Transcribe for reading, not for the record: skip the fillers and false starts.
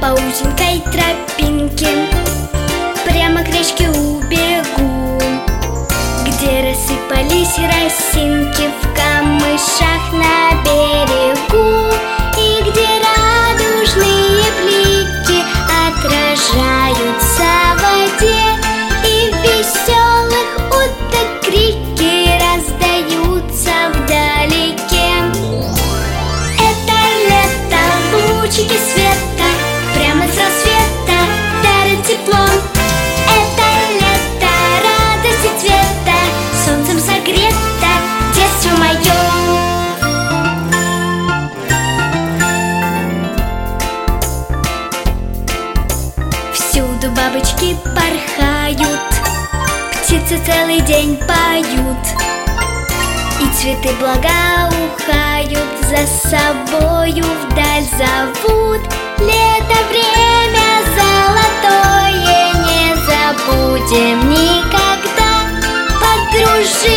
по узенькой тропинке прямо к речке убегу, где рассыпались росинки в камышах на берегу, и где радужные блики отражаются в воде, и веселых уток крики раздаются вдалеке. Это лето, лучики света прямо с рассвета дарят тепло. Это лето радости цвета, солнцем согрето детство мое. Всюду бабочки порхают, птицы целый день поют, и цветы благоухают, за собою вдаль зовут. Лето время золотое, не забудем никогда. Подружи